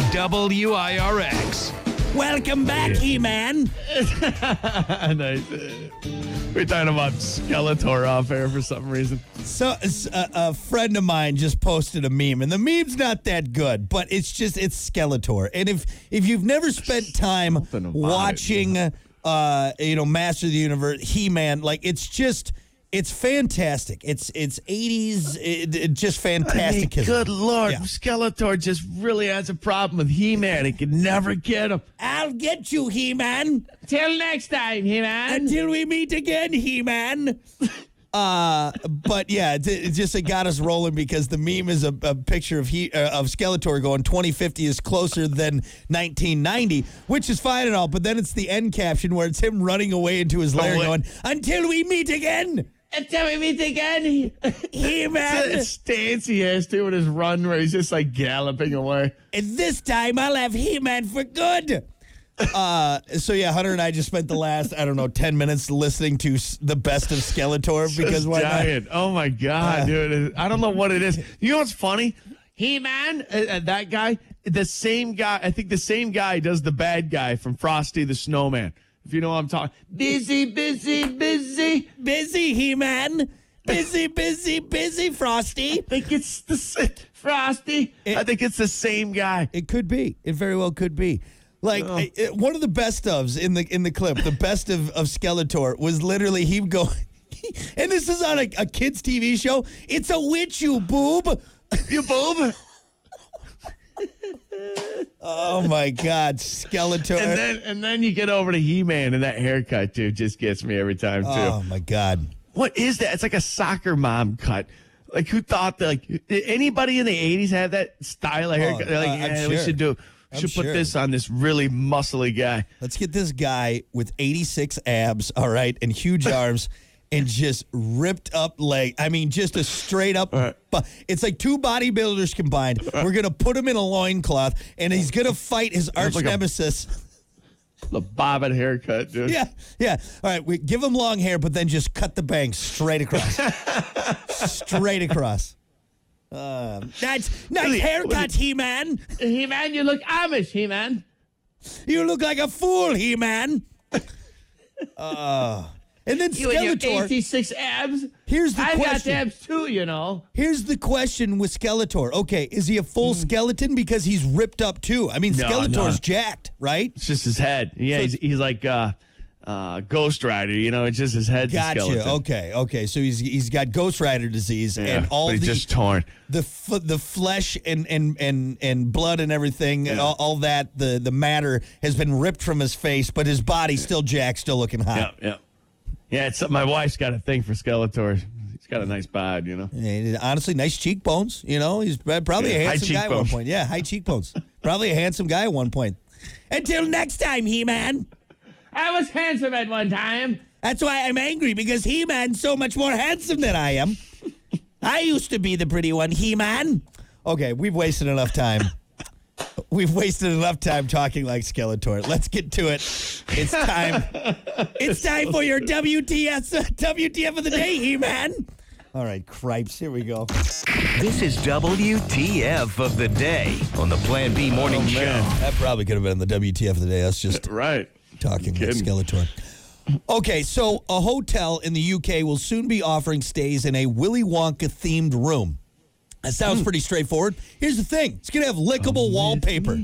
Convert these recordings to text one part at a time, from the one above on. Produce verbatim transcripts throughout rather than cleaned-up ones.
W I R X. Welcome back, yeah. He-Man. Nice. We're talking about Skeletor off air for some reason. So a, a friend of mine just posted a meme, and the meme's not that good, but it's just, it's Skeletor. And if if you've never spent time watching, it, yeah. uh, you know, Master of the Universe, He-Man, like, it's just... It's fantastic. It's it's eighties, it, it just fantastic. I mean, good Lord, yeah. Skeletor just really has a problem with He-Man. He can never get him. I'll get you, He-Man. Till next time, He-Man. Until we meet again, He-Man. uh, but yeah, it, it just it got us rolling because the meme is a, a picture of he uh, of Skeletor going twenty fifty is closer than nineteen ninety, which is fine and all. But then it's the end caption where it's him running away into his lair, oh, going until we meet again. Until we meet again, He-Man. It's stance he has too in his run where he's just like galloping away. And this time I'll have He-Man for good. Uh, so yeah, Hunter and I just spent the last, I don't know, ten minutes listening to the best of Skeletor because why not? Oh my God, uh, dude. I don't know what it is. You know what's funny? He-Man, uh, that guy, the same guy, I think the same guy does the bad guy from Frosty the Snowman. If you know what I'm talking. Busy, busy, busy. Busy, He-Man. Busy, busy, busy, Frosty. I think it's the same. Frosty. It, I think it's the same guy. It could be. It very well could be. Like, oh. it, one of the best ofs in the in the clip, the best of, of Skeletor was literally him going, and this is on a, a kid's T V show. It's a witch, you boob. You boob. Oh my God, Skeletor! And then and then you get over to He-Man, and that haircut too just gets me every time too. Oh my God, what is that? It's like a soccer mom cut. Like, who thought that? Like, did anybody in the eighties have that style of haircut? Oh, They're like, uh, yeah, sure. we should do. We should I'm put sure. this on this really muscly guy. Let's get this guy with eighty-six abs, all right, and huge arms. And just ripped up leg. I mean, just a straight up. Right. Bu- it's like two bodybuilders combined. Right. We're going to put him in a loincloth, and he's going to fight his arch like nemesis. The bobbin haircut, dude. Yeah, yeah. All right, we give him long hair, but then just cut the bangs straight across. Straight across. Uh, nice, nice haircut, He-Man. He-Man, you look Amish, He-Man. You look like a fool, He-Man. Uh... And then you Skeletor. And your eighty-six abs. Here's the I've question. got abs too, you know. Here's the question with Skeletor. Okay, is he a full mm. skeleton because he's ripped up too? I mean, no, Skeletor's no. jacked, right? It's just his head. Yeah, so he's, he's like uh, uh, Ghost Rider. You know, it's just his head's gotcha. a skeleton. Okay, okay. So he's he's got Ghost Rider disease, yeah, and all but he's the just torn. The f- the flesh and and and and blood and everything, yeah. and all, all that the the matter has been ripped from his face, but his body's still jacked, still looking hot. Yeah, yeah. Yeah, it's my wife's got a thing for Skeletor. He's got a nice bod, you know. And honestly, nice cheekbones. You know, he's probably yeah, a handsome guy at one point. Yeah, high cheekbones. Probably a handsome guy at one point. Until next time, He-Man. I was handsome at one time. That's why I'm angry, because He-Man's so much more handsome than I am. I used to be the pretty one, He-Man. Okay, we've wasted enough time. We've wasted enough time talking like Skeletor. Let's get to it. It's time. It's time for your W T F W T F of the day, He-Man. All right, cripes. Here we go. This is W T F of the day on the Plan B Morning oh, Show. That probably could have been the W T F of the day. That's just right. Talking like Skeletor. Okay, so a hotel in the U K will soon be offering stays in a Willy Wonka-themed room. That sounds pretty straightforward. Here's the thing. It's going to have lickable wallpaper.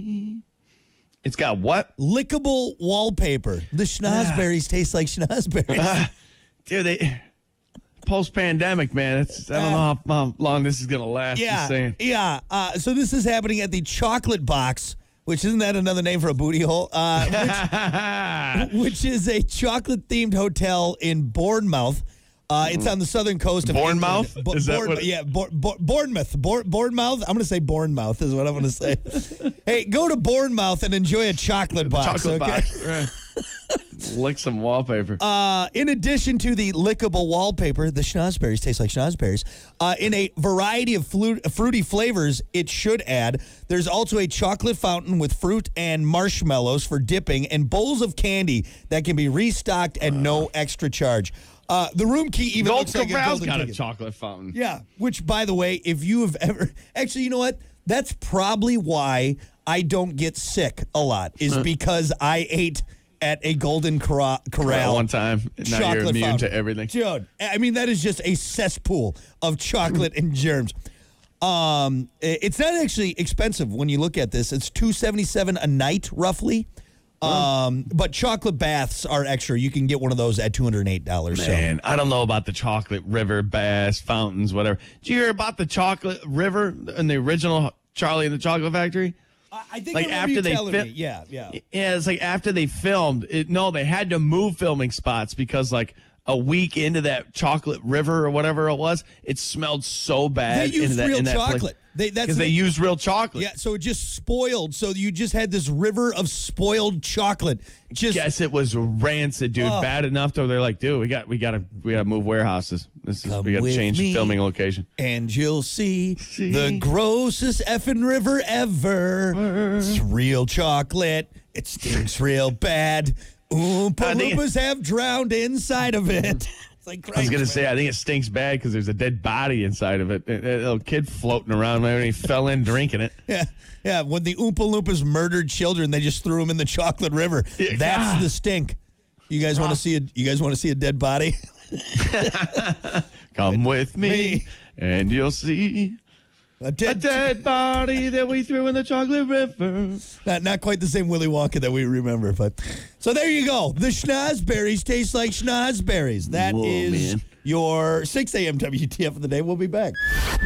It's got what? Lickable wallpaper. The schnozberries taste like schnozberries. Uh, dude, they, post-pandemic, man, it's, I don't know how, how long this is going to last. Yeah, yeah. Uh, so this is happening at the Chocolate Box, which isn't that another name for a booty hole? Uh, which, which is a chocolate-themed hotel in Bournemouth. Uh, it's on the southern coast of Bournemouth? Bo- is Bourne, that what it- yeah, Bo- Bo- Bournemouth. Bo- Bournemouth? I'm going to say Bournemouth is what I'm going to say. Hey, go to Bournemouth and enjoy a chocolate box. Chocolate okay? box. Right. Lick some wallpaper. Uh, in addition to the lickable wallpaper, the schnozberries taste like schnozberries. Uh, in a variety of flu- fruity flavors, it should add. There's also a chocolate fountain with fruit and marshmallows for dipping, and bowls of candy that can be restocked at uh. no extra charge. Uh, the room key even Gold looks like a Corral's golden got ticket. a chocolate fountain. Yeah, which, by the way, if you have ever... Actually, you know what? That's probably why I don't get sick a lot, is because I ate at a Golden Corral, Corral one time. Now chocolate you're immune fountain. to everything. Dude, I mean, that is just a cesspool of chocolate and germs. Um, it's not actually expensive when you look at this. It's two seventy-seven a night, roughly. Um, but chocolate baths are extra. You can get one of those at two hundred eight dollars. Man, I don't know about the chocolate river baths, fountains, whatever. Did you hear about the chocolate river in the original Charlie and the Chocolate Factory? I think like I after you they telling fi- me. Yeah, yeah. Yeah, it's like after they filmed it. No, they had to move filming spots because like a week into that chocolate river or whatever it was, it smelled so bad. They used into that, real in that chocolate. They, that's because they the- used real chocolate. Yeah, so it just spoiled. So you just had this river of spoiled chocolate. Just Guess it was rancid, dude. Oh. Bad enough though. They're like, dude, we got, we got to, we got to move warehouses. This is, Come we got to with change me. filming location. and you'll see, See? the grossest effing river ever. It's real chocolate. It stinks real bad. Oompa I think- Loompas have drowned inside of it. It's like I was gonna Christ, say, I think it stinks bad because there's a dead body inside of it. A, a little kid floating around when he fell in drinking it. Yeah, yeah. When the Oompa Loompas murdered children, they just threw them in the chocolate river. Yeah, That's God. the stink. You guys want to see a? You guys want to see a dead body? Come with me, Me. and you'll see A a dead. dead body that we threw in the chocolate river. Not, not quite the same Willy Wonka that we remember, but so there you go. The schnozberries taste like schnozberries. That Whoa, is man. your six a.m. W T F of the day. We'll be back.